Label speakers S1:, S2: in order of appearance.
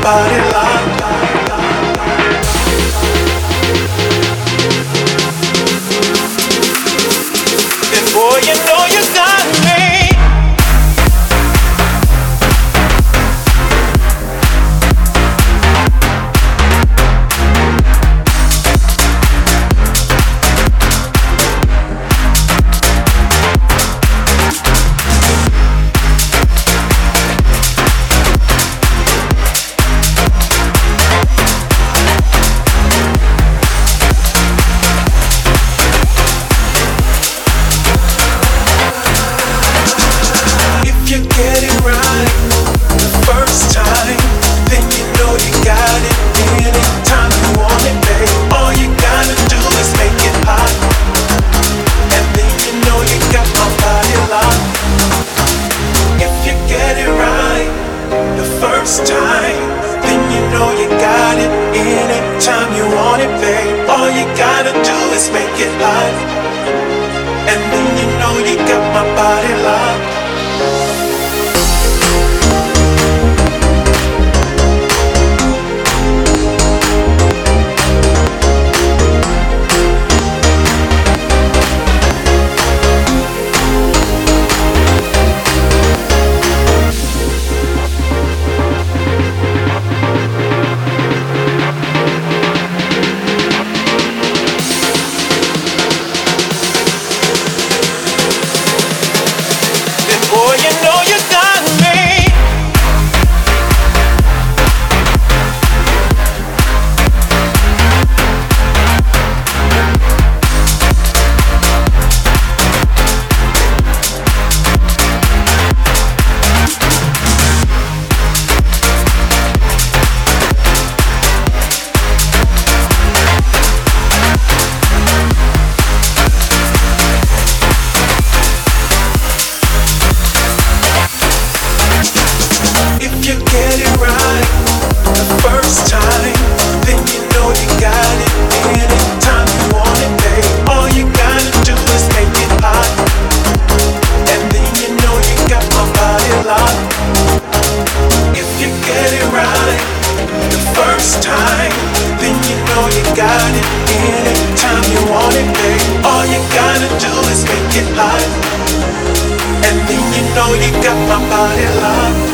S1: body locked. And boy, you know you got me. Time, then you know you got it. Anytime you want it, babe. All you gotta do is make it hot, and then you know you got my body locked. Boy, you know you got me. You get it right the first time, then you know you got it. Anytime you want it, babe. All you gotta do is make it hot, and then you know you got my body locked. If you get it right the first time, then you know you got it. Anytime you want it, babe. All you gotta do is make it hot, and then you know you got my body locked.